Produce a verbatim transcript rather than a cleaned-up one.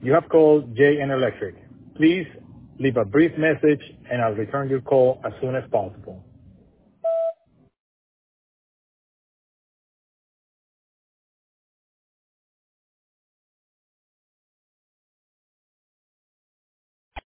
You have called J N Electric. Please leave a brief message and I'll return your call as soon as possible.